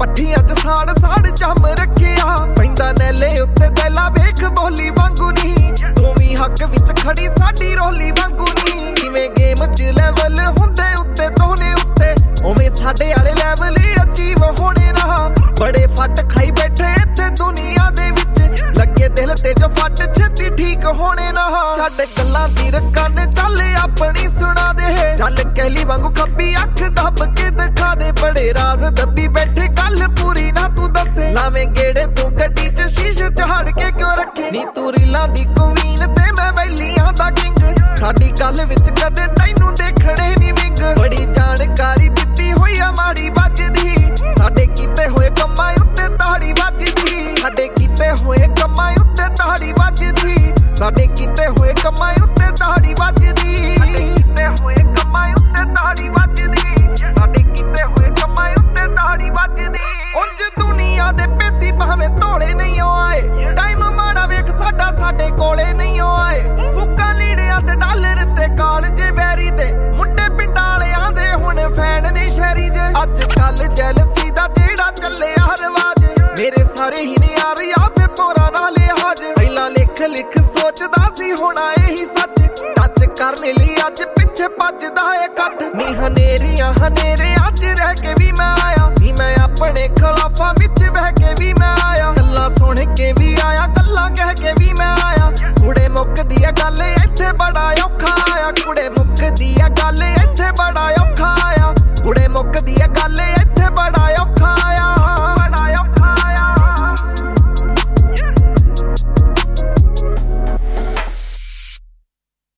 ਪੱਠੀਆਂ ਚ ਸਾੜ ਸਾੜ ਜੰਮ ਰੱਖਿਆ ਪੈਂਦਾ ਨੈਲੇ ਉੱਤੇ ਦੈਲਾ ਵੇਖ ਬੋਲੀ ਵਾਂਗੂ ਨਹੀਂ ਤੂੰ ਵੀ ਹੱਕ ਵਿੱਚ ਖੜੀ ਸਾਡੀ ਰੋਲੀ ਵਾਂਗੂ ਨਹੀਂ ਜਿਵੇਂ ਗੇਮ ਚ ਲੈਵਲ ਹੁੰਦੇ ਉੱਤੇ ਦੋਨੇ ਉੱਤੇ ਉਵੇਂ ਸਾਡੇ ਵਾਲੇ ਲੈਵਲ ਅਚੀਵ ਹੋਣੇ ਨਾ ਬੜੇ ਫੱਟ ਖਾਈ ਬੈਠੇ ਇੱਥੇ ਦੁਨੀਆ ਦੇ ਵਿੱਚ ਲੱਗੇ ਦਿਲ ਤੇ ਜੋ ਫੱਟ ਛੇਤੀ ਠੀਕ ਹੋਣੇ ਨਾ ਛੱਡ ਗੱਲਾਂ ਦੀ ਰਕਾਨ ਚੱਲ ਆਪਣੀ ਸੁਣਾ ਦੇ ਚੱਲ ਕਹਿਲੀ ਵਾਂਗੂ ਖੱਬੀ ਅੱਖ ਦੱਬ ਕੇ ਦਿਖਾ ਦੇ ਬੜੇ ਰਾਜ਼ ਦੱਬੀ ਬੈਠੇ ਗੱਲ ਪੂਰੀ ਨਾ ਤੂੰ ਦੱਸੇ ਲਾਵੇਂ ਗੇੜੇ ਤੂੰ ਗੱਡੀ ਚ ਸ਼ੀਸ਼ੇ ਝਾੜ ਕੇ ਕਿਉਂ ਰੱਖੇ ਨੀ ਤੂੰ ਰੀਲਾਂ ਦੀ ਕੁਈਨ ਤੇ ਮੈਂ ਵੈਲੀਆਂ ਦਾ ਕਿੰਗ ਸਾਡੀ ਗੱਲ ਵਿੱਚ ਕਦੇ ਤੈਨੂੰ ਦੇਖਣੇ ਨੀ ਵਿੰਗ ਬੜੀ ਜਾਣਕਾਰੀ ਦਿੱਤੀ ਹੋਈ ਆ ਮਾੜੀ ਵੱਜਦੀ ਸਾਡੇ ਕੀਤੇ ਹੋਏ ਕੰਮਾਂ ਉੱਤੇ ਤਾੜੀ ਵੱਜਦੀ ਸਾਡੇ ਕੀਤੇ ਹੋਏ ਕੰਮਾਂ ਉੱਤੇ ਤਾੜੀ ਵੱਜਦੀ ਸਾਡੇ ਕੀਤੇ ਹੋਏ ਕੰਮਾਂ ਉੱਤੇ ਤਾੜੀ ਵੱਜਦੀ ਕੀਤੇ ਹੋਏ ਕੰਮਾਂ ਉੱਤੇ ਤਾੜੀ ਵੱਜਦੀ ਸਾਡੇ ਕੀਤੇ ਹੋਏ ਕੰਮਾਂ ਉੱਤੇ ਤਾੜੀ ਵੱਜਦੀ ਉਂਝ ਦੁਨੀਆ ਦੇ ਪੇਤੀ ਭਾਵੇਂ ਧੋਲੇ ਨਹੀਂ ਆਏ ਟਾਈਮ ਮਾੜਾ ਵੇਖ ਸਾਡਾ ਸਾਡੇ ਕੋਲੇ ਨਹੀਂ ਆਏ ਫੁੱਕਾਂ ਲੀੜਿਆਂ ਤੇ ਡਾਲਰ ਤੇ ਕਾਲਜੇ ਵੈਰੀ ਦੇ ਮੁੰਡੇ ਪਿੰਡਾਂ ਵਾਲਿਆਂ ਦੇ ਹੁਣ ਫੈਨ ਨੇ ਸ਼ਹਿਰੀ ਜੇ ਅੱਜ ਕੱਲ ਜੈਲਸੀ ਦਾ ਜਿਹੜਾ ਚੱਲਿਆ ਰਿਵਾਜ ਮੇਰੇ ਸਾਰੇ ਹੀ ਨੇ ਯਾਰ ਆਪੇ ਪੋਰਾ ਨਾਲ ਲਿਹਾਜ ਪਹਿਲਾਂ ਲਿਖ ਸੋਚਦਾ ਸੀ ਹੋਣਾ ਇਹੀ ਸੱਚ ਟੱਚ ਕਰਨ ਲਈ ਅੱਜ ਪਿੱਛੇ ਭੱਜਦਾ ਏ ਕੱਟ ਨੀ ਹਨੇਰੀਆਂ ਹਨੇਰੇ ਅੱਜ ਰਹਿ ਕੇ ਵੀ ਮੈਂ ਆਇਆ ਵੀ ਮੈਂ ਆਪਣੇ ਖਿਲਾਫਾਂ ਵਿੱਚ